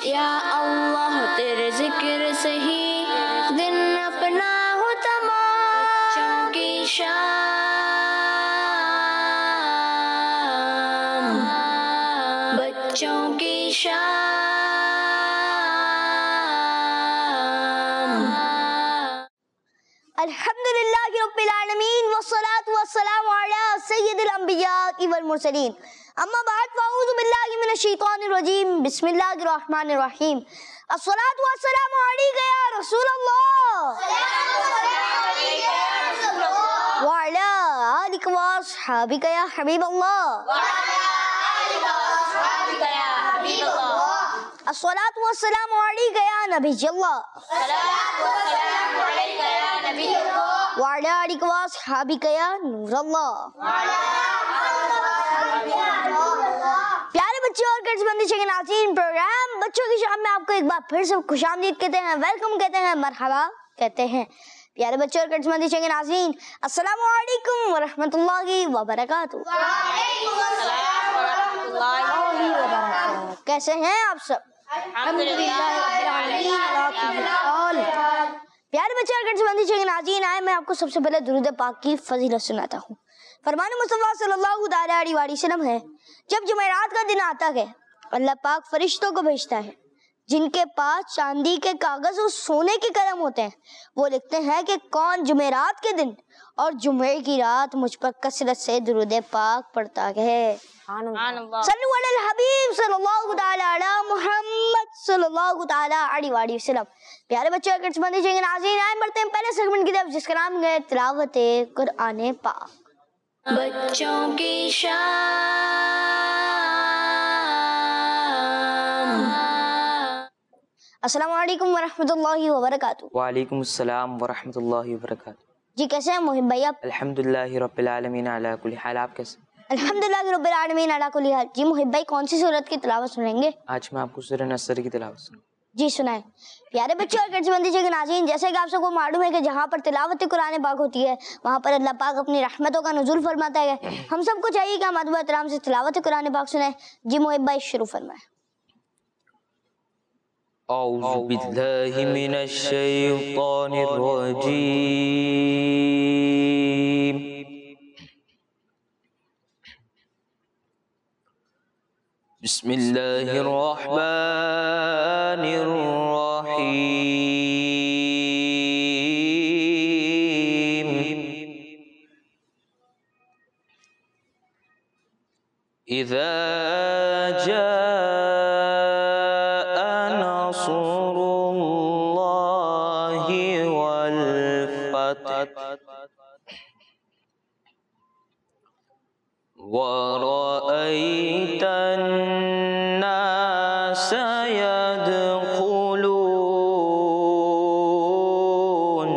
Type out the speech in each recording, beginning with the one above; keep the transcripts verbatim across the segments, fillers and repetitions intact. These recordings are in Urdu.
یا اللہ تیرے ذکر سے ہی دن اپنا ہو تمام، بچوں کی شام، بچوں کی شام۔ الحمدللہ رب العالمین والصلاة والسلام علی سید الانبیاء والمرسلین، اما بعد فاعوذ باللہ من الشیطان الرجیم، بسم اللہ الرحمن الرحیم۔ الصلاة والسلام علیک یا رسول اللہ وعلی آلک واصحابک یا حبیب اللہ۔ الصلاة والسلام علیک یا نبی اللہ وعلی آلک واصحابک یا نور اللہ۔ پیارے بچے اور کرز بندی کے ناظرین، پروگرام بچوں کی شام میں آپ کو ایک بار پھر سے خوش آمدید کہتے ہیں، ویلکم کہتے ہیں، مرحبا کہتے ہیں۔ پیارے بچے اور کرز بندی کے ناظرین، السلام علیکم ورحمۃ اللہ وبرکاتہ۔ کیسے ہیں آپ سب؟ پیارے بچے اور کرز بندی کے ناظرین، آئے میں آپ کو سب سے پہلے درود پاک کی فضیلت سناتا ہوں۔ فرمان مصطفیٰ صلی اللہ تعالیٰ علیہ وسلم ہے، جب جمعرات کا دن آتا ہے اللہ پاک فرشتوں کو بھیجتا ہے جن کے پاس چاندی کے کاغذ اور سونے کے قلم ہوتے ہیں، وہ لکھتے ہیں کہ کون جمعرات کے دن اور جمعے کی رات مجھ پر کثرت سے درود پاک پڑھتا ہے۔ صلو علی الحبیب صلی اللہ تعالیٰ علی محمد صلی اللہ تعالیٰ علیہ وآلہ وسلم۔ پیارے بچے اور کرز بندی کے ناظرین، آئے بڑھتے ہیں پہلے سیگمنٹ کی طرف جس کا نام ہے تلاوت قرآن پاک۔ بچوں کی شام۔ السلام علیکم ورحمۃ اللہ وبرکاتہ۔ وعلیکم السلام ورحمۃ اللہ وبرکاتہ۔ جی کیسے ہیں محب بھائی آپ؟ الحمدللہ رب العالمین علی کل حال، آپ کیسے؟ الحمدللہ رب العالمین علی کل حال۔ جی محب بھائی کون سی سورت کی تلاوت سنیں گے؟ آج میں آپ کو سورہ نصر کی تلاوت سنوں۔ جی سنائیں۔ پیارے بچے اور کرز بندی کے ناظرین، جیسے کہ آپ سب کو معلوم ہے کہ جہاں پر تلاوت قرآن پاک ہوتی ہے وہاں پر اللہ پاک اپنی رحمتوں کا نزول فرماتا ہے۔ ہم سب کو چاہیے کہ ہم ادب و احترام سے تلاوت قرآن پاک سنیں۔ جی محب بھائی شروع فرمائیں۔ اعوذ باللہ من الشیطان الرجیم، بسم اللہ الرحمن الرحیم۔ اذا جاء نصر اللہ والفتح وَرَأَيْتَ النَّاسَ يَدْخُلُونَ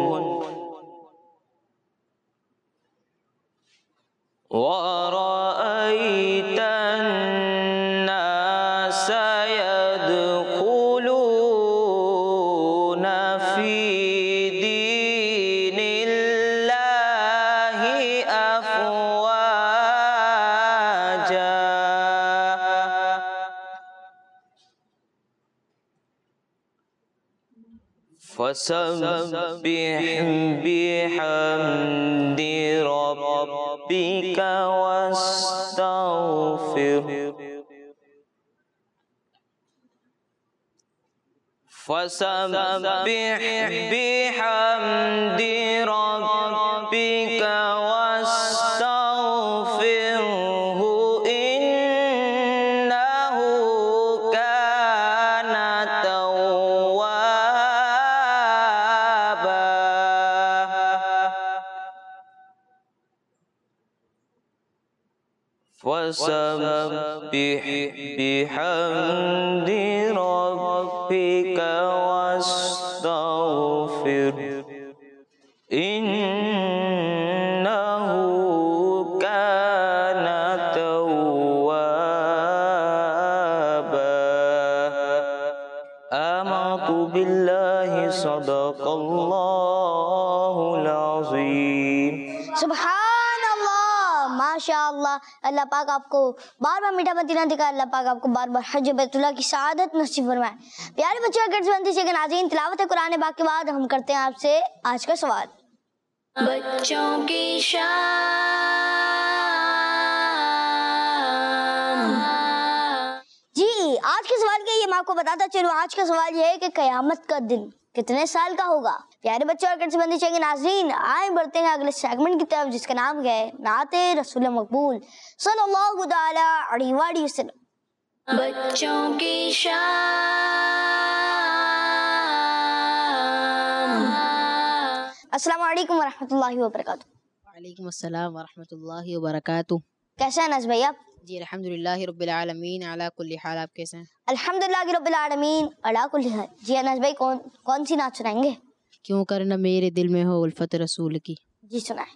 وَرَأَيْتَ النَّاسَ يَدْخُلُونَ فِي دِينِ اللَّهِ أَفْوَاجًا فسبح بحمد ربك واستغفر فسبح بحمد ربك واستغفره إنه كان توابا فسبح بحمد ربك واستغفر إنه كان توابا۔ آمنت بالله صدق الله العظيم۔ سبحان اللہ، माशा अल्लाह, अल्लाह पाक आपको बार बार मीठा मदीना दिखाए, अल्लाह पाक आपको बार बार हज बैतुल्लाह की सआदत नसीब फरमाए। प्यारे बच्चों, गर्जबंदी से नाज़रीन, तिलावत कुरान पाक के बाद हम करते हैं आपसे आज का सवाल। बच्चों की शान। जी, आज के सवाल के ये मैं आपको बताता चलूं, आज का सवाल ये है कि क़यामत का दिन कितने साल का होगा। प्यारे बच्चों और गर्जबंदी से नाज़रीन, आए बढ़ते हैं अगले सेगमेंट की तरफ, जिसका नाम है नाते रसूल मकबूल सल्लल्लाहु तआला अलैहि वसल्लम। बच्चों की शान। अस्सलामु अलैकुम वरहमतुल्लाहि वबरकातुहू। वालेकुम अस्सलाम वरहमतुल्लाहि वबरकातुहू। कैसे हैं अनस भाई आप? जी अल्हम्दुलिल्लाहि रब्बिल आलमीन अला कुल्ली हाल। आप कैसे हैं? अल्हम्दुलिल्लाहि रब्बिल आलमीन अला कुल्ली हाल। जी अनस भाई, कौन कौन सी नात सुनाएंगे? क्यों करना मेरे दिल में हो उल्फत रसूल की। जी सुनाए।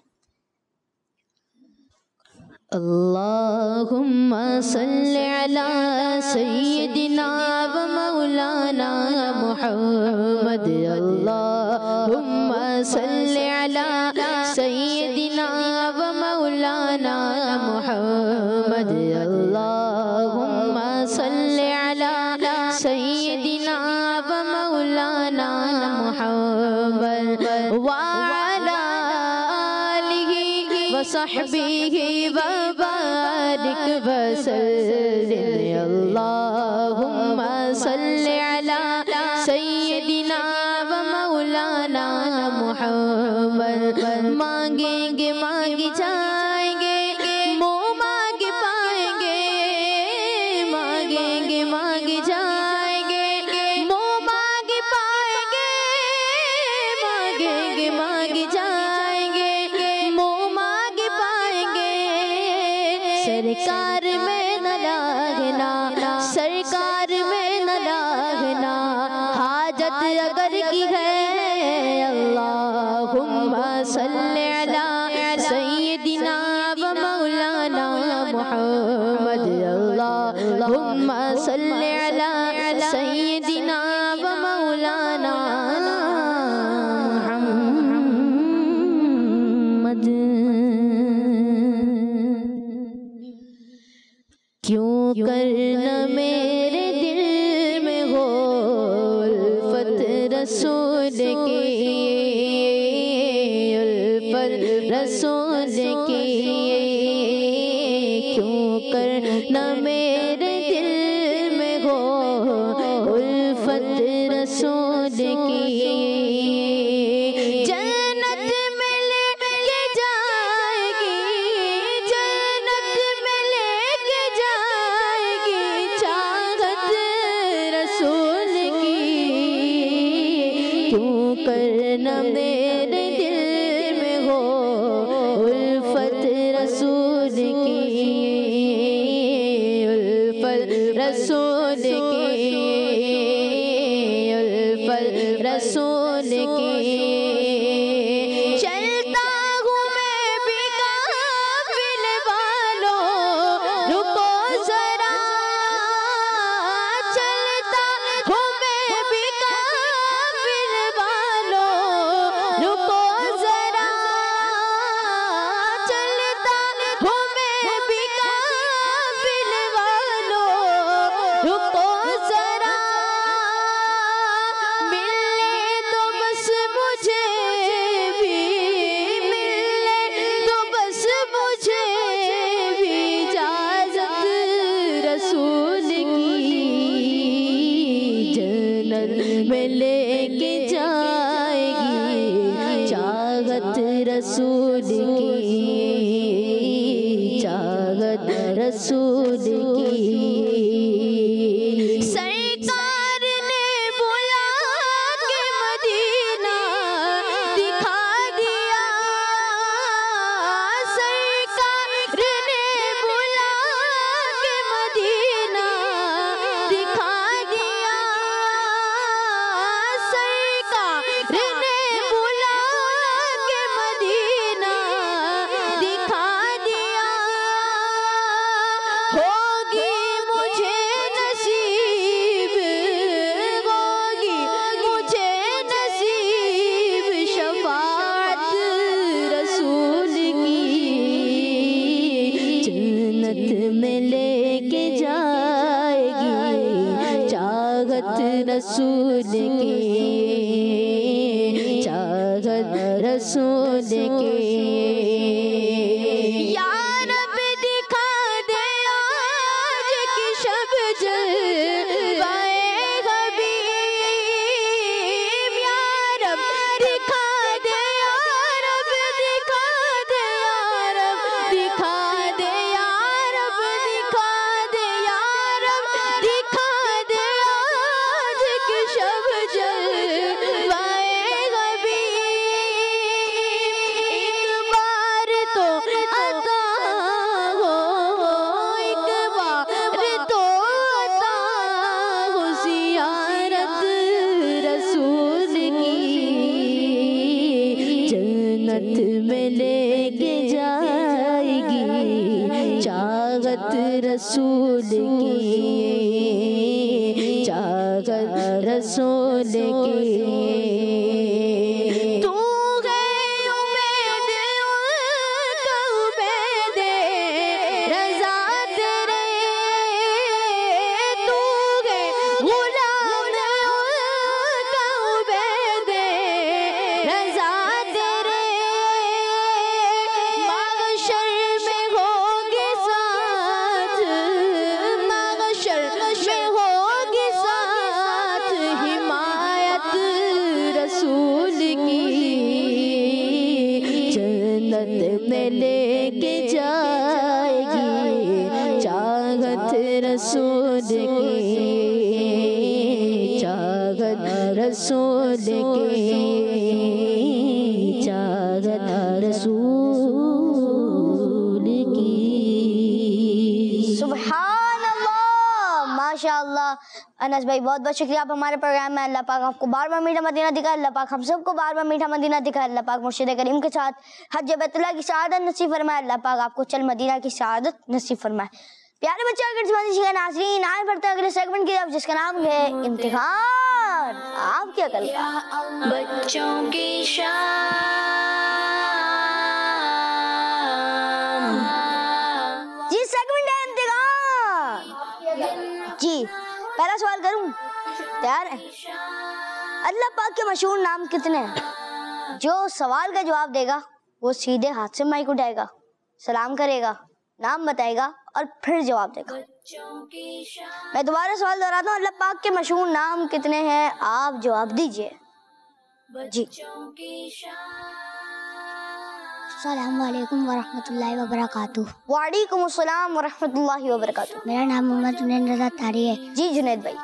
अल्लाहुम्मा सल्लि अला सय्यिदिना व मौलाना मुहम्मद। अल्लाहुम्मा सल्लि अला सय्यिदिना व मौलाना मुहम्मद। अल्लाहुम्मा सल्लि अला सय्यिदिना व मौलाना मुहम्मद व अला आलिहि व सहबिहि व बारिक वसल्लिम। अल्लाहुम्मा सल्लि अला सय्यिदिना व मौलाना मुहम्मद। मांगेंगे मांगे जाएंगे, मुँह मांगे पाएंगे। मांगेंगे मांगे जाएंगे, मुँह मांगे पाएंगे। मांगेंगे मांगे जाएंगे, मुँह मांगे पाएंगे। सरकार में न लागना, सरकार में न लागना, हाजत अगर की है। अल्लाहुम्मा सल्लि अला सय्यिदिना व मौलाना मुहम्मद। अल्लाहुम्मा सल्लि अला सय्यिदिना व मौलाना मुहम्मद। क्यों करना मेरे दिल में हो उल्फत रसूल की, उल्फत रसूल की। क्यों करना मेरे दिल में हो उल्फत रसूल की। जन्नत में लेके जाएगी, जन्नत में लेके जाएगी चाहत रसूल की। क्यों करना मेरे दिल में हो उल्फत रसूल की, उल्फत रसूल की, उल्फत रसूल की। चलता हूँ मैं भी काफिल वालों, रुको जरा। चलता हूँ मैं भी काफिल वालों, रुको जरा। चलता हूँ मैं भी काफिल वालों, रुको जरा। मिलने तो बस मुझे भी, मिलने तो बस मुझे भी इजाज़त रसूल की। जन्नत में लेके जाएगी चाहत रसूल की, चाहत रसूल की। सरकार ने बुला के मदीना दिखा दिया, सरकार ने बुला के मदीना दिखा दिया। رسول کی چاہت رسول کی یا رب دکھا دے آج کی شب جلوائے حبیب یا رب دکھا دے یا رب دکھا دے یا رب دکھا دے یا رب دکھا دے یا رب دکھا دے آج کی شب جلوائے حبیب ایک بار تو عطا ہو ایک بار تو عطا ہو زیارت رسول کی جنت میں لے کے جائے گی چاہت رسول کی چاہت رسول کی تو ہے امید ان کا امید رضا تیرے تو ہے غلام ان کا عبید رضا تیرے محشر میں ہوگے ساتھ محشر میں ہوگے ساتھ حمایت رسول کی جنت میں لے کے جائے گی چاہت رسول کی چاہت رسول کی چاہت رسول کی سبحان اللہ، ماشاء اللہ۔ انس بھائی بہت بہت شکریہ، آپ ہمارے پروگرام میں، اللہ پاک آپ کو بار بار میٹھا مدینہ دکھائے، اللہ پاک ہم سب کو بار بار میٹھا مدینہ دکھائے، اللہ پاک مرشد کریم کے ساتھ حج بیت اللہ کی سعادت نصیب فرمائے، اللہ پاک آپ کو چل مدینہ کی سعادت نصیب فرمائے۔ پیارے بچے اگر کا ناظرین آئے بڑھتے اگلے سیگمنٹ کی طرف جس کا نام ہے امتحان۔ آپ کیا کر بچوں کی شان، جی سیگمنٹ ہے امتحان۔ جی پہلا سوال کروں، تیار ہیں؟ اللہ پاک کے مشہور نام کتنے ہیں؟ جو سوال کا جواب دے گا وہ سیدھے ہاتھ سے مائک اٹھائے گا، سلام کرے گا، نام بتائے گا اور پھر جواب دے گا۔ میں دوبارہ سوال دہراتا ہوں، اللہ پاک کے مشہور نام کتنے ہیں؟ آپ جواب دیجئے۔ جی السلام علیکم ورحمۃ اللہ وبرکاتہ۔ وعلیکم السلام ورحمۃ اللہ وبرکاتہ۔ میرا نام محمد جنید رضا طاری ہے۔ جی جنید بھائی،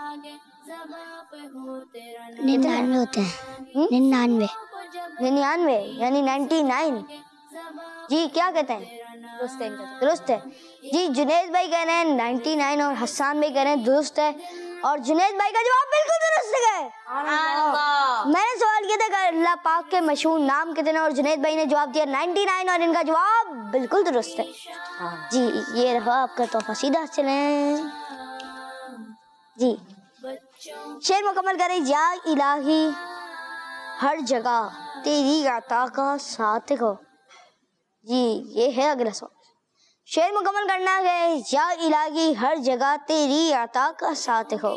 ننانوے ہوتے ہیں، ننانوے ننانوے یعنی نائنٹی نائن۔ جی کیا کہتے ہیں؟ درست ہے۔ جی جنید بھائی کہہ رہے ہیں نائنٹی نائن اور حسان بھائی کہہ رہے ہیں درست ہے، اور جنید بھائی کا جواب بالکل درست ہے۔ میں نے سوال کیا تھا کہ اللہ پاک کے مشہور نام کتنے، اور جنید بھائی نے جواب دیا نائنٹی نائن، اور ان کا جواب بالکل درست ہے۔ جی یہ رہا آپ کا تحفہ، سیدھا چلیں۔ جی شعر مکمل کریں۔ یا الہی ہر جگہ تیری عطا کا ساتھ ہو۔ جی یہ ہے اگلا سوال، شعر مکمل کرنا ہے۔ یا الہی ہر جگہ تیری عطا کا ساتھ ہو۔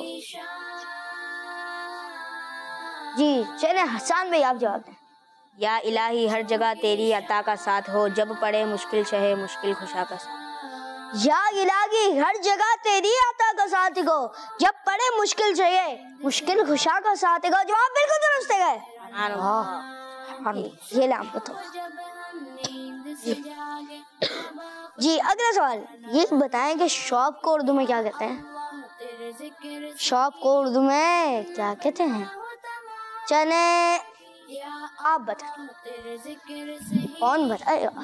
جی چلیں حسان بھائی آپ جواب دیں۔ یا الہی ہر جگہ تیری عطا کا ساتھ ہو، جب پڑے مشکل شہے مشکل خوشا کا ساتھ۔ یا الہی ہر جگہ تیری عطا کا ساتھ ہو، جب پڑے مشکل شہے مشکل خوشا کا ساتھ ہو۔ جواب بالکل درست ہے۔ یہ لام کو تو جی اگلا سوال، یہ بتائیں کہ شوق کو اردو میں کیا کہتے ہیں؟ شوق کو اردو میں کیا کہتے ہیں؟ چلیں آپ بتائیں، کون بتائے گا؟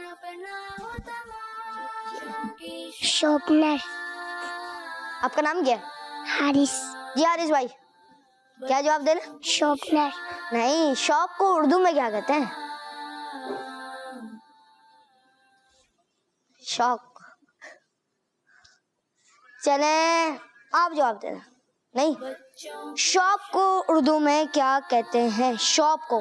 شوپنر۔ آپ کا نام کیا ہے؟ حارث۔ جی حارث بھائی کیا جواب دینا؟ شوپنر۔ نہیں، شوق کو اردو میں کیا کہتے ہیں؟ شوق۔ چلیں آپ جواب دینا۔ نہیں، شاپ کو اردو میں کیا کہتے ہیں؟ شاپ کو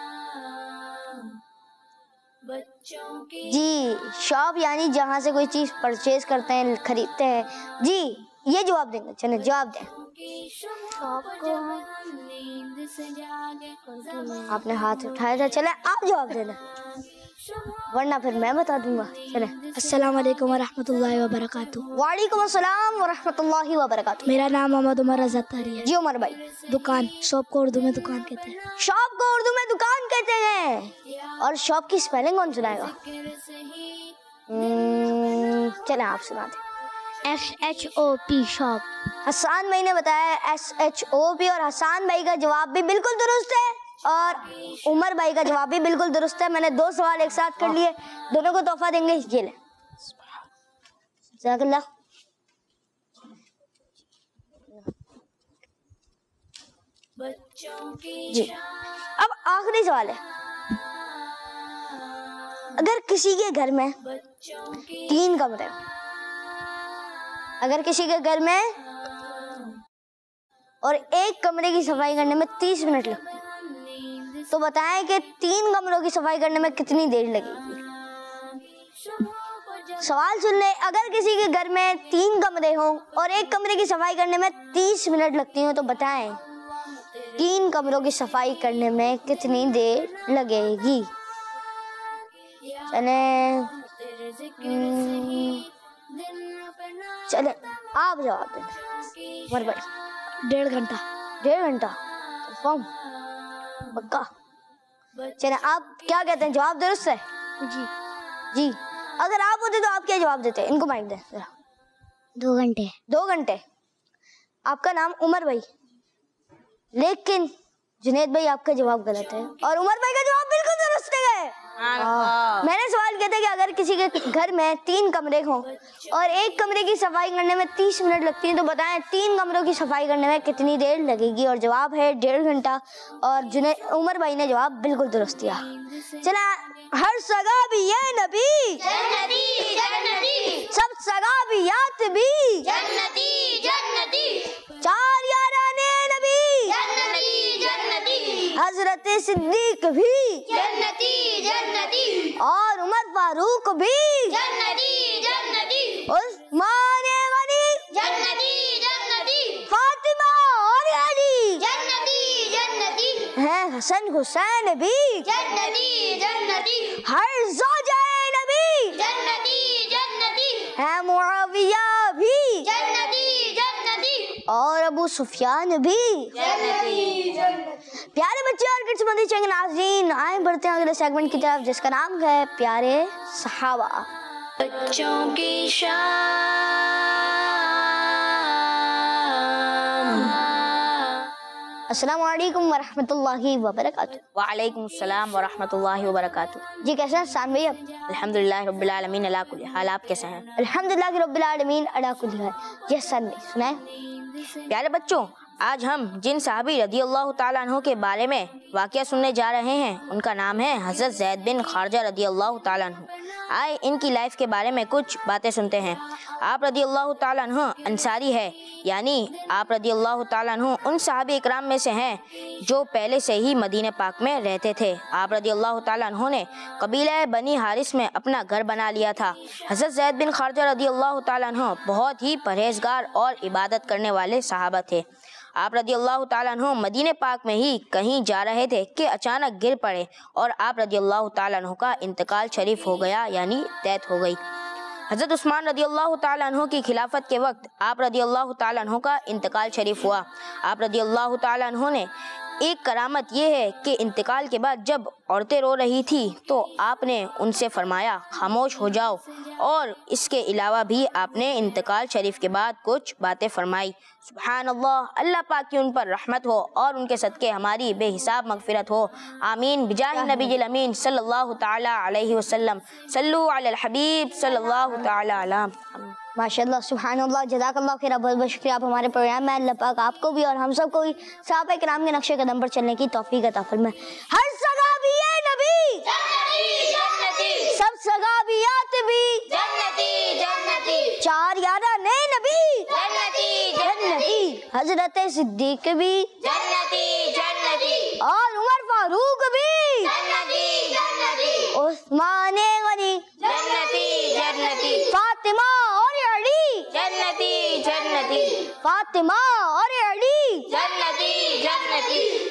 جی شاپ یعنی جہاں سے کوئی چیز پرچیز کرتے ہیں، خریدتے ہیں۔ جی یہ جواب دیں گے، چلیں جواب دیں۔ آپ نے ہاتھ اٹھایا تھا, چلے آپ جواب دینا ورنہ پھر میں بتا دوں گا. چلے. السلام علیکم ورحمۃ اللہ وبرکاتہ. وعلیکم السلام ورحمۃ اللہ وبرکاتہ. میرا نام محمد عمر رضا طاہری ہے. جی عمر بھائی. دکان, شاپ کو اردو میں دکان کہتے ہیں. شاپ کو اردو میں دکان کہتے ہیں. اور شاپ کی اسپیلنگ کون سنائے گا؟ چلیں آپ سنا دیں. S H O P shop. Hassan بھائی نے بتایا ایس ایچ او پی, اور حسان بھائی کا جواب بھی بالکل درست ہے اور عمر بھائی کا جواب بھی بالکل درست ہے. میں نے دو سوال ایک ساتھ کر لیے, دونوں کو تحفہ دیں گے. یہ لیں. جزاک اللہ. جی اب آخری سوال ہے. اگر کسی کے گھر میں تین کمرے, اگر کسی کے گھر میں اور ایک کمرے کی صفائی کرنے میں تیس منٹ لگتے ہیں, تو بتائیں کہ تین کمروں کی صفائی کرنے میں کتنی دیر لگے گی؟ سوال سن لیں. اگر کسی کے گھر میں تین کمرے ہوں اور ایک کمرے کی صفائی کرنے میں تیس منٹ لگتی ہوں, تو بتائیں تین کمروں کی صفائی کرنے میں کتنی دیر لگے گی؟ چلیں چلیں آپ جواب دیں. عمر بھائی. ڈیڑھ گھنٹہ. ڈیڑھ گھنٹہ کنفرم پکا؟ چلیں آپ کیا کہتے ہیں, جواب درست ہے؟ جی. جی. اگر آپ ہوتے تو آپ کیا جواب دیتے؟ ان کو مائک دیں ذرا. دو گھنٹے. دو گھنٹے. آپ کا نام عمر بھائی, لیکن جنید بھائی آپ کا جواب غلط ہے اور عمر بھائی کا جواب بالکل درست ہے. میں نے سوال کیا تھا کہ اگر کسی کے گھر میں تین کمرے ہوں اور ایک کمرے کی صفائی کرنے میں تیس منٹ لگتی ہیں, تو بتائیں تین کمروں کی صفائی کرنے میں کتنی دیر لگے گی؟ اور جواب ہے ڈیڑھ گھنٹہ, اور جنید عمر بھائی نے جواب بالکل درست دیا. چلا. ہر سگا بھی یہ نبی جنتی جنتی, سب سگا بھی یات بھی جنتی جنتی, چار یارانے نبی جنتی جنتی, حضرت صدیق بھی جنتی جنتی, اور عمر فاروق بھی جنتی جنتی, عثمان غنی جنتی جنتی, فاطمہ اور علی جنتی جنتی, ہیں حسن حسین بھی جنتی جنتی, ہر زوجہ نبی جنتی جنتی, ہیں معاویہ بھی جنتی جنتی, اور ابو سفیان بھی جنتی جنتی. پیارے بچے اور کڈس مدنی چینل ناظرین, آئیں بڑھتے ہیں اگلے سیگمنٹ کی طرف جس کا نام ہے پیارے صحابہ. بچوں کی شان. السلام علیکم ورحمۃ اللہ وبرکاتہ. وعلیکم السلام ورحمۃ اللہ وبرکاتہ. جی کیسے ہیں حسان بھائی آپ؟ الحمدللہ رب العالمین علی کل حال. آپ کیسے ہیں؟ الحمدللہ رب العالمین علی کل حال. جی حسان بھائی سنائیں. پیارے بچوں, آج ہم جن صحابی رضی اللہ تعالیٰ عنہ کے بارے میں واقعہ سننے جا رہے ہیں, ان کا نام ہے حضرت زید بن خارجہ رضی اللہ تعالیٰ عنہ. آئے ان کی لائف کے بارے میں کچھ باتیں سنتے ہیں. آپ رضی اللہ تعالیٰ عنہ انصاری ہے, یعنی آپ رضی اللہ تعالیٰ عنہ ان صحابی اکرام میں سے ہیں جو پہلے سے ہی مدینہ پاک میں رہتے تھے. آپ رضی اللہ تعالیٰ عنہ نے قبیلہ بنی حارث میں اپنا گھر بنا لیا تھا. حضرت زید بن خارجہ رضی اللہ تعالیٰ عنہ بہت ہی پرہیزگار اور عبادت کرنے والے صحابہ تھے. آپ رضی اللہ تعالیٰ عنہ مدینہ پاک میں ہی کہیں جا رہے تھے کہ اچانک گر پڑے اور آپ رضی اللہ تعالیٰ عنہ کا انتقال شریف ہو گیا, یعنی دیت ہو گئی. حضرت عثمان رضی اللہ تعالیٰ عنہ کی خلافت کے وقت آپ رضی اللہ تعالیٰ عنہ کا انتقال شریف ہوا. آپ رضی اللہ تعالیٰ عنہ نے ایک کرامت یہ ہے کہ انتقال کے بعد جب عورتیں رو رہی تھی تو آپ نے ان سے فرمایا خاموش ہو جاؤ, اور اس کے علاوہ بھی آپ نے انتقال شریف کے بعد کچھ باتیں فرمائی. سبحان اللہ, اللہ پاک کی ان پر رحمت ہو اور ان کے صدقے ہماری بے حساب مغفرت ہو. آمین بجاہ نبی الامین صلی اللہ تعالی علیہ وسلم. صلو علی الحبیب صلی اللہ تعالی علیہ. ماشاء اللہ سبحان اللہ, جزاک اللہ خیر. بہت بہت شکریہ. آپ ہمارے پروگرام میں اللہ پاک آپ کو بھی اور ہم سب کو بھی صحابہ کرام کے نقش قدم پر چلنے کی توفیق عطا فرمائے. ہر سگا بھی یہ نبی جنتی جنتی, سب سگا بھی یات بھی جنتی جنتی, چار یارانے نبی جنتی جنتی, حضرت صدیق بھی جنتی جنتی, اور عمر فاروق بھی جنتی جنتی, عثمان غنی جنتی جنتی, فاطمہ اور علی جنتی جنتی, فاطمہ اور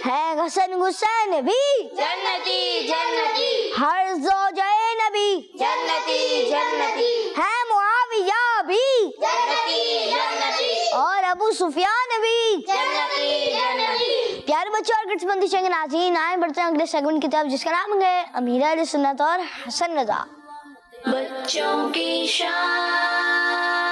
ہے حسن حسین بھی जन्नती जन्नती ہر زوجہ نبی जन्नती जन्नती ہے معاویہ بھی जन्नती जन्नती اور ابو سفیان بھی जन्नती जन्नती پیارے بچوں اور کرس بندی شنگ ناظرین آئیں بڑھتے ہیں اگلے سیگمنٹ کی طرف جس کا نام ہے امیر اہل سنت اور حسن رضا. بچوں کی شان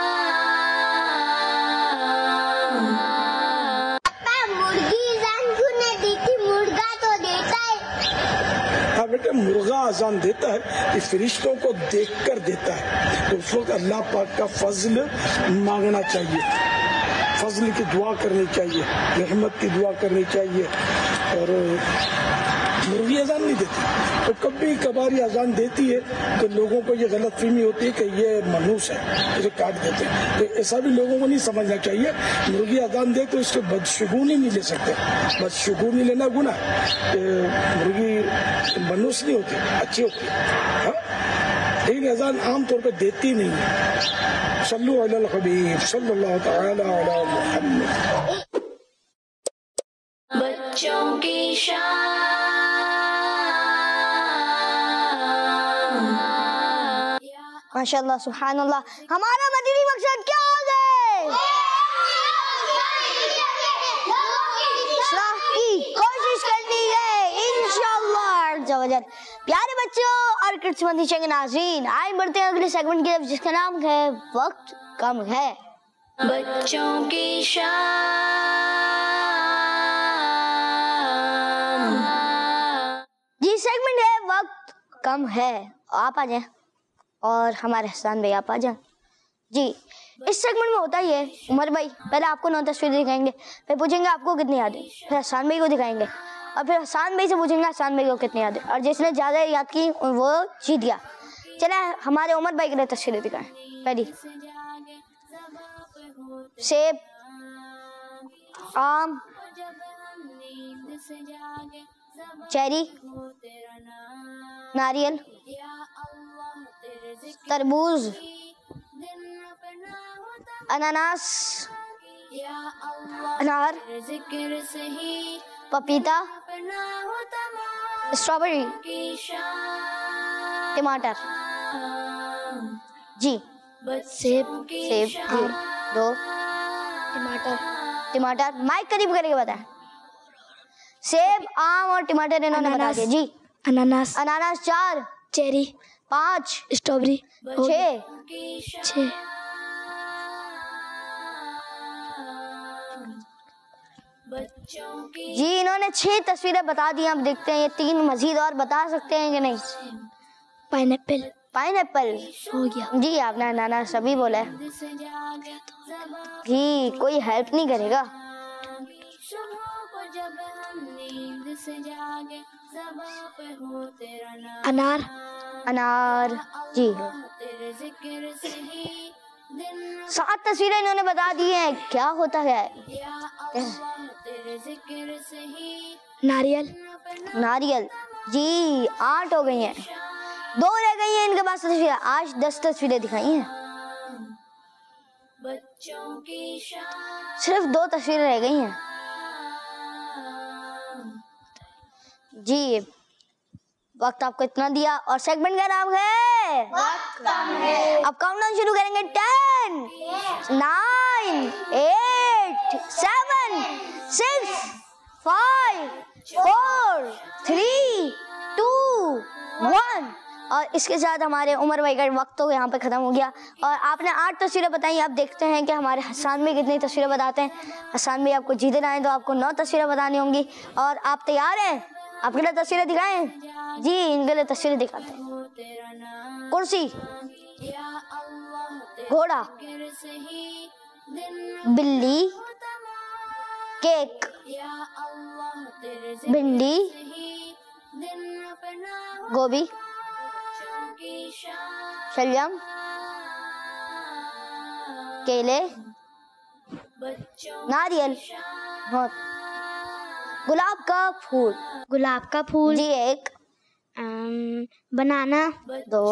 مرغی زن کو نہ دیتی مرغا تو دیتا ہے. ہاں بیٹے مرغا اذان دیتا ہے کہ فرشتوں کو دیکھ کر دیتا ہے تو اس وقت اللہ پاک کا فضل مانگنا چاہیے, فضل کی دعا کرنی چاہیے, رحمت کی دعا کرنی چاہیے. اور مرغی اذان نہیں دیتی تو کبھی کبھار یہ اذان دیتی ہے تو لوگوں کو یہ غلط فہمی ہوتی ہے کہ یہ منحوس ہے, اسے کاٹ دیتے ہیں. تو ایسا بھی لوگوں کو نہیں سمجھنا چاہیے. مرغی اذان دے تو اس کو بدشگونی نہیں لے سکتے, بدشگونی لینا گناہ ہے. مرغی منحوس نہیں ہوتی, اچھی ہوتی ہے, لیکن اذان عام طور پہ دیتی نہیں ہے. صلو علی الحبیب صلی اللہ تعالی علی محمد. بچوں کی شان ماشاء اللہ سبحان اللہ. ہمارا مدنی مقصد کیا ہو گئے؟ اصلاح کی کوشش کرنی ہے انشاءاللہ عز و جل. پیارے بچوں اور کرس بندی شنگ ناظرین آئیں بڑھتے ہیں اگلے سیگمنٹ کی طرف جس کا نام ہے وقت کم ہے. بچوں کی شان جی سیگمنٹ ہے وقت کم ہے. آپ آ جائیں اور ہمارے حسان بھائی آپ آ جائیں. جی اس سیگمنٹ میں ہوتا ہی ہے عمر بھائی پہلے آپ کو نو تصویریں دکھائیں گے, پھر پوچھیں گے آپ کو کتنی یاد ہے, پھر حسان بھائی کو دکھائیں گے اور پھر حسان بھائی سے پوچھیں گے حسان بھائی کو کتنی یاد ہے, اور جس نے زیادہ یاد کی وہ جیت گیا. چلے ہمارے عمر بھائی کے لیے تصویریں دکھائیں. پہلی سیب, آم, چیری, ناریل, تربوز, اناناس, انار, پپیتا, اسٹرابیری, ٹماٹر. جی سیب سیب جی دو, ٹماٹر ٹماٹر مائک قریب کر کے بتائیں. سیب, آم اور ٹماٹر انہوں نے بتا دیا. جی اناناس, اناناس چار, چیری, پانچ, اسٹرابری, چھ, چھ, جی انہوں نے چھ تصویریں بتا دی. اب دیکھتے ہیں یہ تین مزید اور بتا سکتے ہیں کہ نہیں. پائن ایپل پائن ایپل ہو گیا. جی آپ نے اناناس سبھی بولا ہے. جی کوئی ہیلپ نہیں کرے گا. انار, انار جی سات تصویریں انہوں نے بتا دی ہیں. کیا ہوتا ہے؟ ناریل, ناریل. جی آٹھ ہو گئی ہیں, دو رہ گئی ہیں ان کے پاس تصویریں. آج دس تصویریں دکھائی ہیں, صرف دو تصویریں رہ گئی ہیں. جی وقت آپ کو اتنا دیا اور سیگمنٹ کا نام ہے اب کاؤنٹ ڈاؤن شروع کریں گے. Ten, nine, eight, seven, six, five, four, three, two, one. اور اس کے ساتھ ہمارے عمر بھائی کا وقت تو یہاں پہ ختم ہو گیا. اور آپ نے آٹھ تصویریں بتائیں. آپ دیکھتے ہیں کہ ہمارے حسان بھائی کتنی تصویریں بتاتے ہیں. حسان بھائی آپ کو جیتنا ہے تو آپ کو نو تصویریں بتانی ہوں گی. اور آپ تیار ہیں؟ آپ کے لیے تصویریں دکھائیں. جی ان کے لیے تصویریں دکھاتے ہیں. کرسی, گھوڑا, بلی, کیک, بھنڈی, گوبھی, شلجم, کیلے, ناریل, بہت, گلاب کا پھول. گلاب کا پھول. جی ایک, بنانا, دو,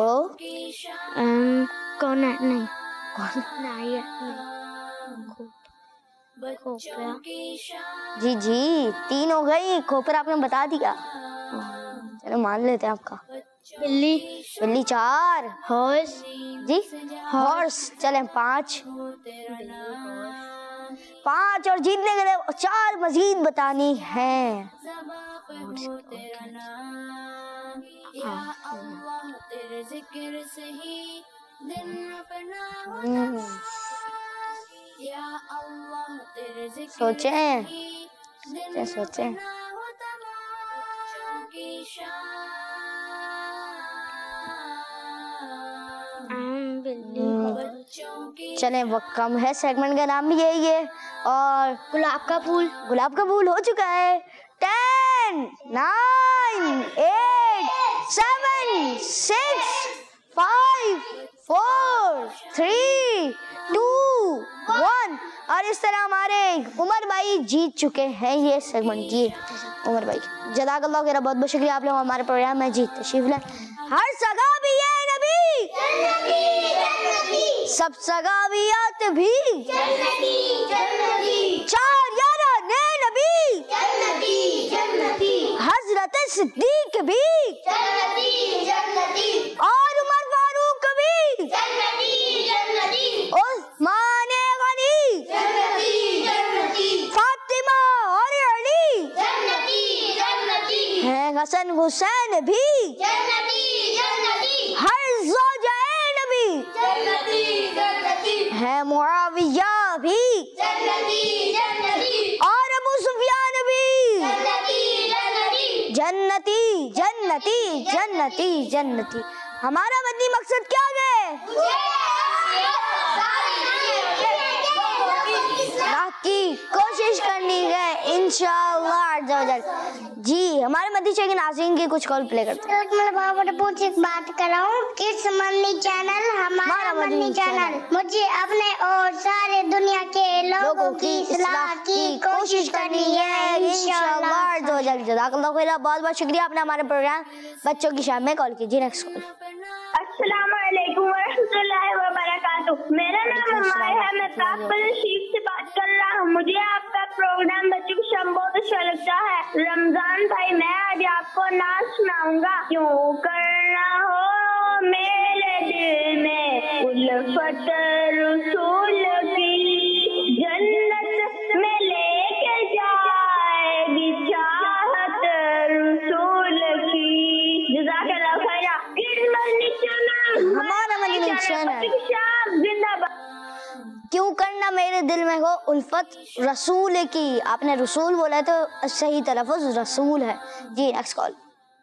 کون نہیں, جی جی تین ہو گئی، کھوپرا آپ نے بتا دیا، چلو مان لیتے ہیں آپ کا۔ بلی بلی چار، ہارس جی ہارس چلیں پانچ، پانچ اور جیتنے کے لیے چار مزید بتانی ہیں۔ سوچیں سوچیں سوچیں چلیں وقت کم ہے، سیگمنٹ کا نام بھی یہی ہے، اور گلاب کا پھول گلاب کا پھول ہو چکا ہے۔ Ten nine eight seven six five four three two one, اور اس طرح ہمارے عمر بھائی جیت چکے ہیں یہ سیگمنٹ۔ جی عمر بھائی جزاک اللہ خیر، بہت بہت شکریہ، آپ لوگ ہمارے پروگرام میں جی تشریف لیں۔ ہر سگا بھی ہے نبی، سب سگا بھی آتے بھی، چار یارہ نے نبی، حضرت صدیق بھی، اور عمر فاروق بھی، عثمان غنی، فاطمہ اور علی، ہیں حسن حسین بھی، ہر زوجہ نبی، ہے معاویہ بھی، اور ابو سفیان بھی، جنتی جنتی جنتی جنتی۔ ہمارا مدنی مقصد کیا ہے؟ اللہ کی کوشش کرنی ہے انشاءاللہ عز و جل۔ جی ہمارے مدنی چینل کے ناظرین کی کچھ کال پلے کرتے ہیں۔ میں بابا پوچھ ایک بات کر رہا ہوں، کس مدنی چینل ہمارا مدنی چینل مجھے اپنے اور سارے دنیا کے لوگوں کی اصلاح کی کوشش کرنی ہے انشاءاللہ عز و جل۔ جزاک اللہ خیر، بہت بہت شکریہ، آپ نے ہمارے پروگرام بچوں کی شام میں کال کی۔ جی نیکسٹ کال۔ السلام علیکم ورحمۃ اللہ وبرکاتہ، میرا نام عمار ہے، میں پاک بلند شریف سے بات کر رہا ہوں۔ مجھے آپ کا پروگرام بچوں کی شام بہت اچھا لگتا ہے۔ رمضان بھائی میں آج آپ کو نعت سناؤں گا۔ کیوں کرنا ہو میرے دل میں الفت رسول کی، جنت میں لے کے جائے گی چاہت رسول کی۔ جزاک اللہ خیر۔ ہمارا مدنی چینل زندہ باد۔ کیوں کرنا میرے دل میں ہو الفت رسول کی، آپ نے رسول بولا ہے تو صحیح تلفظ رسول ہے۔ جی نیکسٹ کال۔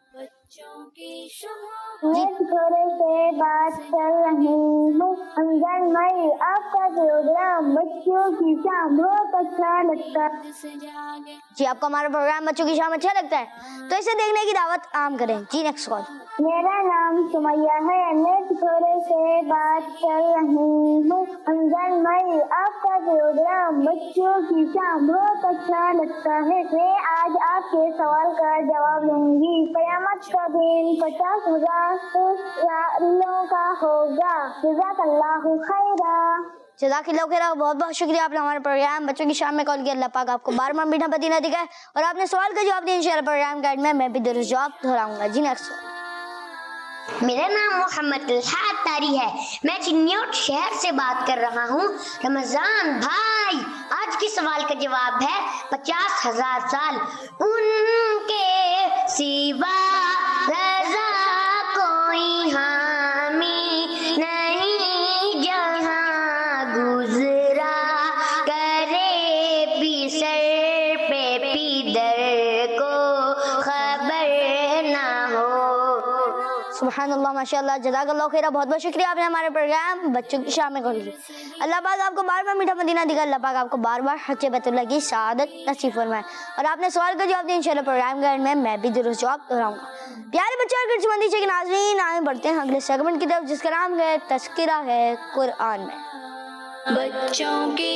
میں تھوڑے سے بات کر رہی ہوں، رمضان بھائی آپ کا پروگرام بچوں کی شام بہت اچھا لگتا ہے۔ جی آپ کو ہمارا پروگرام بچوں کی شام اچھا لگتا ہے تو اسے دیکھنے کی دعوت عام کریں۔ جی نیکسٹ کال۔ میرا نام سمیہ ہے، میں تھوڑے سے بات کر رہی ہوں، رمضان بھائی آپ کا پروگرام بچوں کی شام بہت اچھا لگتا ہے۔ میں آج آپ کے سوال کا جواب دوں گی۔ قیامت کا دن پچاس ہزار لوگوں کا ہوگا۔ جزاک اللہ خیرہ۔ جزاک اللہ خیر، بہت بہت شکریہ، آپ نے ہمارے پروگرام بچوں کی شام میں کال کیا۔ اللہ پاک آپ کو بار بار میٹھا مدینہ دکھائے اور آپ نے سوال کا جواب دیا انشاءاللہ پروگرام گائیڈ میں میں بھی درست جواب دہراؤں گا۔ جی نیکسٹ کال۔ میرا نام محمد الحاد تاری ہے، میں چنیوٹ شہر سے بات کر رہا ہوں۔ رمضان بھائی آج کے سوال کا جواب ہے پچاس ہزار سال ان کے سوا رضا کوئی حامی نہیں، جہاں گزرا کرے پی سر پہ پیدر کو خبر نہ ہو۔ سبحان اللہ، ماشاء اللہ، جزاک اللہ خیر، بہت بہت شکریہ، آپ نے ہمارے پروگرام بچوں کی شام میں کال کی۔ اللہ پاک آپ کو بار بار میٹھا مدینہ دکھائے، اللہ پاک آپ کو بار بار حج بیت اللہ کی سعادت نصیب فرمائے اور آپ نے سوال کا جواب دیا انشاءاللہ پروگرام گائیڈ میں میں بھی درست جواب دہراؤں گا۔ پیارے بچے اور گرج مندی کے ناظرین، آئے بڑھتے ہیں اگلے سیگمنٹ کی طرف جس کا نام ہے تذکرہ ہے قرآن میں۔ بچوں کی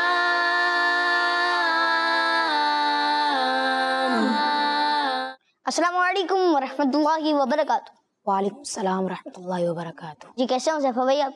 شام۔ السلام علیکم ورحمۃ اللہ وبرکاتہ۔ وعلیکم السلام ورحمۃ اللہ وبرکاتہ۔ جی کیسے ہوں زیفہ بھائی آپ؟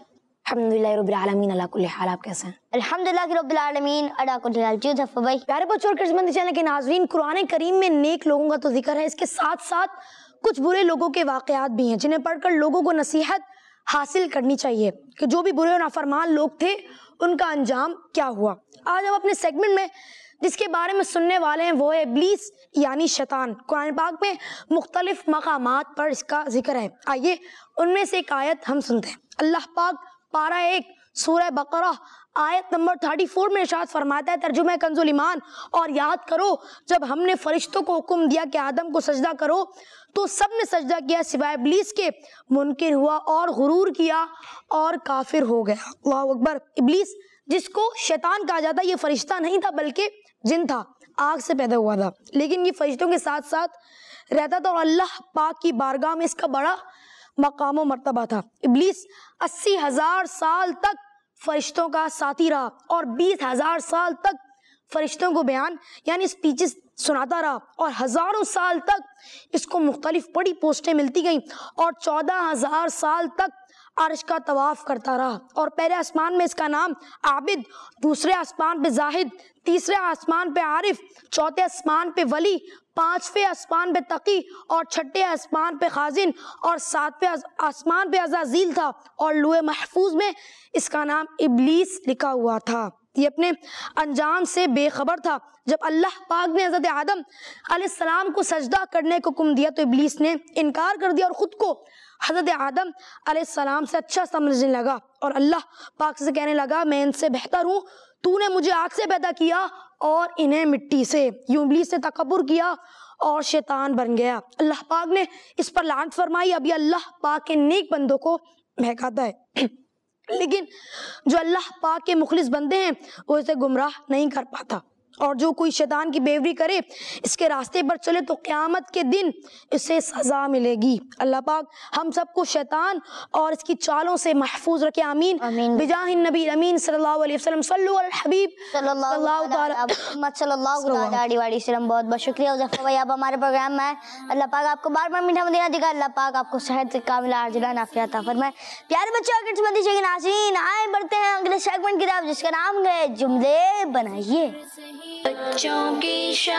الحمدللہ رب العالمین علی کل حال. آپ کیسے ہیں؟ الحمدللہ رب العالمین علی کل حال. جی ظفر بھائی. پیارے بچوں اور کرسمنتی چینل کے ناظرین، قرآن کریم میں نیک لوگوں کا تو ذکر ہے، اس کے ساتھ ساتھ کچھ برے لوگوں کے واقعات بھی ہیں جنہیں پڑھ کر لوگوں کو نصیحت حاصل کرنی چاہیے کہ جو بھی برے اور نافرمان لوگ تھے ان کا انجام کیا ہوا. آج ہم اپنے سیگمنٹ میں جس کے بارے میں سننے والے ہیں وہ ہے ابلیس یعنی شیطان. قرآن پاک میں مختلف مقامات پر اس کا ذکر ہے. آئیے ان میں سے ایک آیت ہم سنتے ہیں. اللہ پاک پارہ ایک سورہ بقرہ آیت نمبر چوتیس میں ارشاد فرماتا ہے، ترجمہ کنز ایمان، اور یاد کرو جب ہم نے فرشتوں کو حکم دیا کہ آدم کو سجدہ کرو تو سب نے سجدہ کیا سوائے ابلیس کے، منکر ہوا اور غرور کیا اور کافر ہو گیا. اللہ اکبر. ابلیس جس کو شیطان کہا جاتا ہے یہ فرشتہ نہیں تھا بلکہ جن تھا، آگ سے پیدا ہوا تھا، لیکن یہ فرشتوں کے ساتھ ساتھ رہتا تھا اور اللہ پاک کی بارگاہ میں اس کا بڑا مقام و مرتبہ تھا. ابلیس اسی ہزار سال تک فرشتوں کا ساتھی رہا اور بیس ہزار سال تک فرشتوں کو بیان یعنی اسپیچز سناتا رہا اور ہزاروں سال تک اس کو مختلف بڑی پوسٹیں ملتی گئیں اور چودہ ہزار سال تک عرش کا طواف کرتا رہا. اور پہلے آسمان میں اس کا نام عابد، دوسرے آسمان پہ زاہد، تیسرے آسمان پہ عارف، چوتھے آسمان پہ ولی، پانچویں آسمان پہ تقی اور چھٹے آسمان پہ خازن اور ساتویں آسمان پہ عزازیل تھا اور لوح محفوظ میں اس کا نام ابلیس لکھا ہوا تھا. یہ اپنے انجام سے بے خبر تھا. جب اللہ پاک نے حضرت آدم علیہ السلام کو سجدہ کرنے کو حکم دیا تو ابلیس نے انکار کر دیا اور خود کو حضرت آدم علیہ السلام سے اچھا سمجھنے لگا اور اللہ پاک سے کہنے لگا میں ان سے بہتر ہوں، تو نے مجھے آگ سے پیدا کیا اور انہیں مٹی سے. یوں ابلیس نے تکبر کیا اور شیطان بن گیا. اللہ پاک نے اس پر لعنت فرمائی. اب یہ اللہ پاک کے نیک بندوں کو بہکاتا ہے لیکن جو اللہ پاک کے مخلص بندے ہیں وہ اسے گمراہ نہیں کر پاتا. اور جو کوئی شیطان کی بیوری کرے اس کے راستے پر چلے تو قیامت کے دن اسے سزا ملے گی. اللہ پاک ہم سب کو شیطان اور اس کی چالوں سے محفوظ رکھے. آمین. بجاہ النبی امین صلی اللہ علیہ وسلم. صلو علی الحبیب صلی اللہ تعالی محمد صلی اللہ علیہ وسلم. بہت بہت شکریہ ظفر بھائی، آپ ہمارے پروگرام میں آئے. اللہ پاک آپ کو بار بار میٹھا مدینہ دکھا. اللہ پاک آپ کو صحت کاملہ عاجلہ نافعہ عطا فرمائے. پیارے بچوں اور قسمتی کے ناظرین، آئے بڑھتے ہیں اگلے سیگمنٹ کی طرف جس کا نام ہے جملے بنائیے. بچوں کی شان.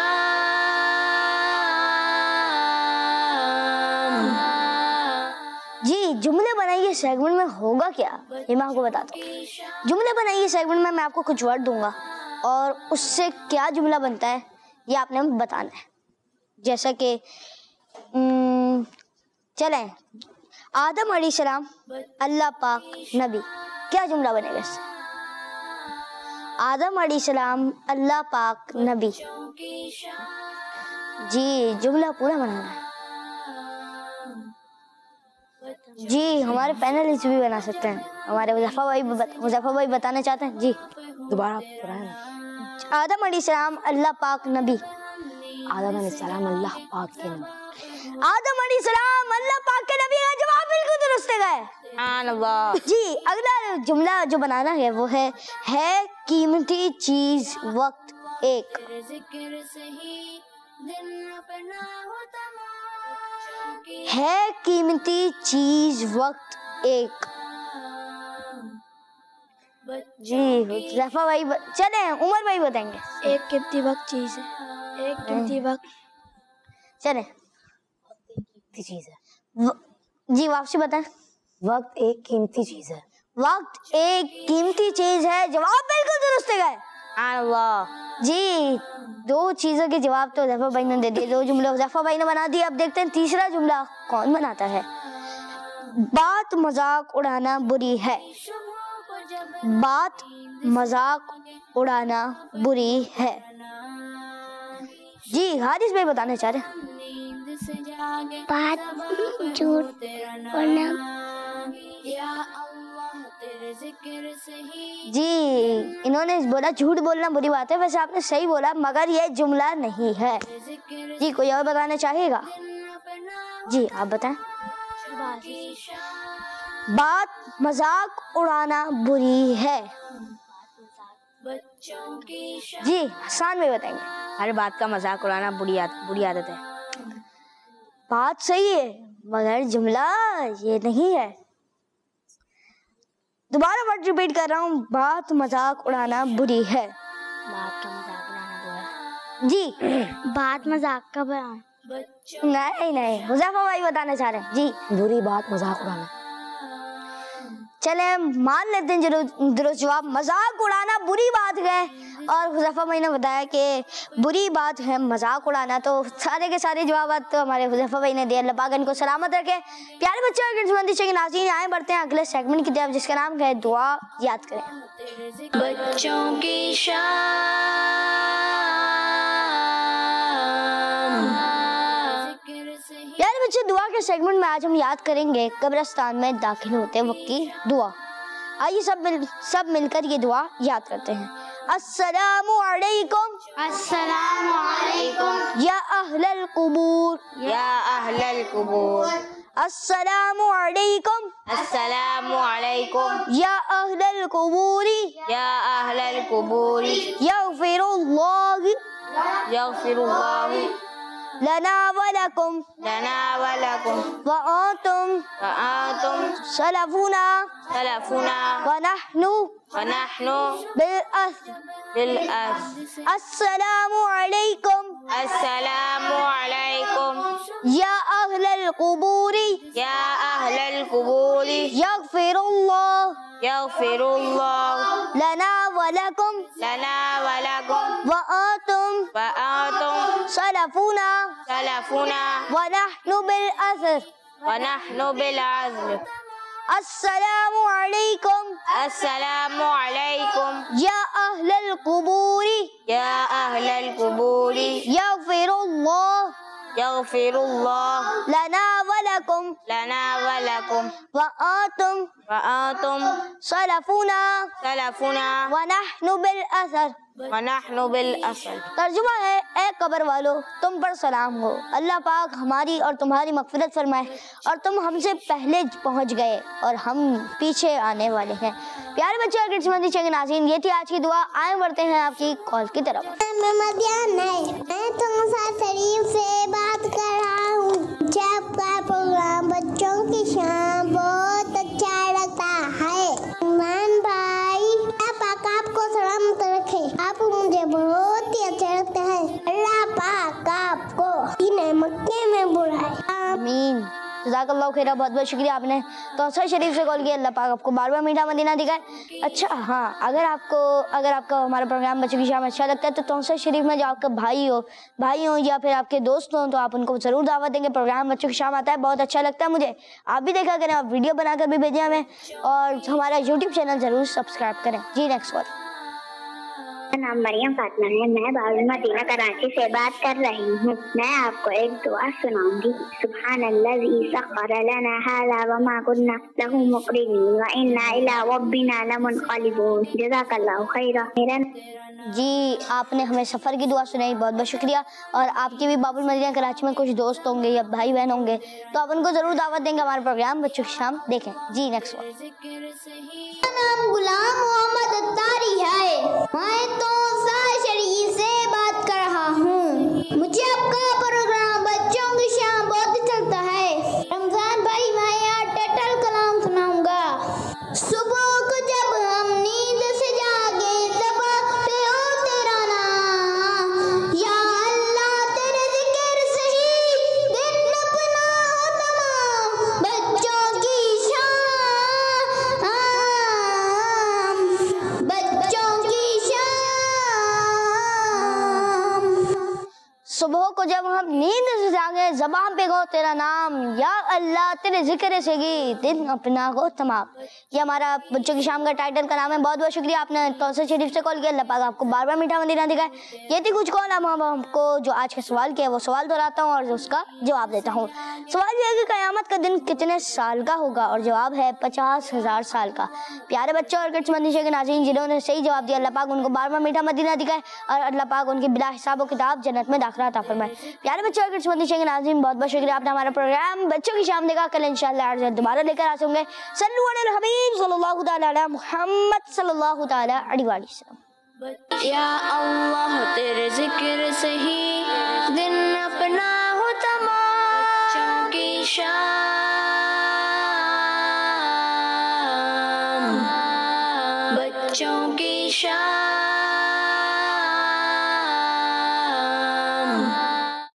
جی جملے بنائیے سیگمنٹ میں ہوگا کیا یہ میں آپ کو بتاتا ہوں. جملے بنائیے سیگمنٹ میں میں آپ کو کچھ ورڈ دوں گا اور اس سے کیا جملہ بنتا ہے یہ آپ نے بتانا ہے. جیسا کہ چلیں آدم علیہ السلام اللہ پاک نبی، کیا جملہ بنے گا اس سے؟ آدم علیہ السلام اللہ پاک نبی. جی جملہ پورا بنانا ہے. جی ہمارے پینلسٹ بھی بنا سکتے ہیں. ہمارے حذیفہ بھائی حذیفہ بھائی بتانا چاہتے ہیں. جی دوبارہ. آدم علیہ السلام اللہ پاک نبی. آدم علیہ السلام اللہ پاک کے نبی. آدم علیہ السلام اللہ پاک کے نبی کا جواب بالکل درست ہے. سبحان اللہ. جی اگلا جملہ جو بنانا ہے وہ ہے ہے قیمتی چیز وقت ایک. ہے قیمتی چیز وقت ایک. جی ظفر بھائی چلیں عمر بھائی بتائیں گے. ایک قیمتی وقت چیز ہے. ایک قیمتی وقت. چلیں چیز ہے. جی واپسی بتائیں. وقت ایک قیمتی چیز ہے. وقت ایک قیمتی چیز ہے. جواب بالکل درست ہے. سبحان اللہ. جی دو چیزوں کے جواب تو ظفر بھائی نے دے دیے. دو جملے ظفر بھائی نے بنا دیے. اب دیکھتے ہیں تیسرا جملہ کون بناتا ہے. بات مذاق اڑانا بری ہے. بات مذاق اڑانا بری ہے. جی حارث بھائی بتانا چاہ رہے ہیں. بات جھوٹ بولنا. جی انہوں نے بولا جھوٹ بولنا بری بات ہے. ویسے آپ نے صحیح بولا مگر یہ جملہ نہیں ہے. جی کوئی اور بتانا چاہے گا؟ جی آپ بتائیں. بات مذاق اڑانا بری ہے. جی حسان میں بتائیں گے. ہر بات کا مذاق اڑانا بری بری عادت ہے. بات صحیح ہے مگر جملہ یہ نہیں ہے. دوبارہ ورڈ ریپیٹ کر رہا ہوں، بات مذاق اڑانا بری ہے. بات کا مذاق اڑانا برا ہے. جی بات مذاق کا بیان. نہیں نہیں حذیفہ بھائی بتانا چاہ رہے ہیں. جی بری بات مذاق اڑانا. چلیں مان لیتے ہیں درست جواب مذاق اڑانا بری بات ہے، اور حذیفہ بھائی نے بتایا کہ بری بات ہے مذاق اڑانا. تو سارے کے سارے جوابات تو ہمارے حذیفہ بھائی نے دیا. اللہ پاک ان کو سلامت رکھے. پیارے بچے اور گرجمندی کے ناظرین، آئے بڑھتے ہیں اگلے سیگمنٹ کی طرف جس کا نام ہے دعا یاد کریں. بچوں کی شام. پیارے بچے دعا کے سیگمنٹ میں آج ہم یاد کریں گے قبرستان میں داخل ہوتے وقت کی دعا. آئیے سب مل سب مل کر یہ دعا یاد کرتے ہیں. السلام علیکم السلام علیکم یا اہل القبور. یا اہل القبور. السلام علیکم السلام علیکم یا اہل القبور. یا اہل القبور. یغفر اللہ یغفر اللہ لنا ولکم لنا ولکم وانتم وانتم سلفنا سلفنا ونحن ونحن بالأثر. بالأثر. السلام علیکم السلام علیکم یا اہل القبور. یا اہل القبور. یغفر اللہ یغفر اللہ لنا ولکم لنا ولکم وانتم وانتم سلفنا سلفنا ونحن بالأثر. ونحن بالعزم. السلام علیکم السلام علیکم یا اہل القبور. یا اہل القبور. یغفر اللہ یغفر اللہ لنا ولکم لنا ولکم وانتم وانتم سلفنا سلفنا ونحن بالأثر. ونحن بالأثر. ترجمہ ہے اے قبر والو تم پر سلام ہو، اللہ پاک ہماری اور تمہاری مغفرت فرمائے، اور تم ہم سے پہلے پہنچ گئے اور ہم پیچھے آنے والے ہیں. پیارے بچے اور گرجمندی کے ناظرین، یہ تھی آج کی دعا. آئے بڑھتے ہیں آپ کی کال کی طرف. میں تمسا شریف سے بات کر رہا ہوں. جب کا پروگرام بچوں کی شام بہت اچھا لگتا ہے. عثمان بھائی آپ آپ کو سلامت رکھے، آپ مجھے بہت ہی اچھا لگتا ہے. اللہ پاک آپ کو مکے میں بلائے. آمین. جزاک اللہ خیر. بہت بہت شکریہ، آپ نے توسہ شریف سے کال کیا. اللہ پاک آپ کو بار بار میٹھا مدینہ دکھائے. اچھا ہاں، اگر آپ کو اگر آپ کا ہمارا پروگرام بچوں کی شام اچھا لگتا ہے تو توسہ شریف میں جو آپ کا بھائی ہو بھائی ہوں یا پھر آپ کے دوست ہوں تو آپ ان کو ضرور دعوت دیں گے. پروگرام بچوں کی شام آتا ہے، بہت اچھا لگتا ہے مجھے. آپ بھی دیکھا کریں، آپ ویڈیو بنا کر بھی بھیجیں ہمیں، اور ہمارا یوٹیوب چینل ضرور سبسکرائب کریں. جی نیکسٹ کال. میرا نام مریم فاطمہ ہے، میں باب المدینہ کراچی سے بات کر رہی ہوں. میں آپ کو ایک دعا سناؤں گی. سبحان الذی سخر لنا هذا وما كنا له مقرنین وانا الی ربنا لمنقلبون. جزاک اللہ خیرا. میرا جی آپ نے ہمیں سفر کی دعا سنائی، بہت بہت شکریہ. اور آپ کے بھی باب المدینہ کراچی میں کچھ دوست ہوں گے یا بھائی بہن ہوں گے تو آپ ان کو ضرور دعوت دیں گے ہمارا پروگرام بچوں کی شام دیکھیں. جی نیکسٹ کال. میرا نام غلام محمد اتاری ہے، میں تو شریف سے بات کر رہا ہوں. مجھے آپ کا پروگرام بچوں کی شام بہت اچھا لگتا ہے. رمضان بھائی میں یہاں ٹائٹل کلام سناؤں گا. صبح کو جب ہم نیند سے جاگے دباتے ہو تیرا نام، یا اللہ تیرے ذکر سے ہی دن اپنا ہو تمام. بچوں کی شام بچوں کی شام. صبح کو جب ہم نیند سے جاگے زبان پہ گو تیرا نام، یا اللہ تیرے ذکر سے گی دن اپنا گو تمام. یہ ہمارا بچوں کی شام کا ٹائٹل کا نام ہے. بہت بہت شکریہ، آپ نے توسہ شریف سے کال کیا. اللہ پاک آپ کو بار بار میٹھا مدینہ دکھائے. یہ تھی کچھ کال. اب ہم ہم کو جو آج کا سوال کیا وہ سوال دہراتا ہوں اور اس کا جواب دیتا ہوں. سوال یہ ہے کہ قیامت کا دن کتنے سال کا ہوگا، اور جواب ہے پچاس ہزار سال کا. پیارے بچوں اور گرجمندی کے ناظرین جنہوں نے صحیح جواب دیا، اللہ پاک ان کو بار بار میٹھا مدینہ دکھائے اور اللہ پاک ان کی بلا حساب و کتاب جنت میں داخلہ عطا فرمائے. پیارے بچوں اور گرجمندی کے ناظرین بہت بہت شکریہ، آپ نے ہمارا پروگرام بچوں کی شام دیکھا. کل انشاءاللہ عرض دوبارہ لے کر آ سکوں گے. صلو علی الحبیب صلی اللہ تعالی علی محمد صلی اللہ تعالی علیہ وسلم. یا اللہ تیرے ذکر سے ہی دن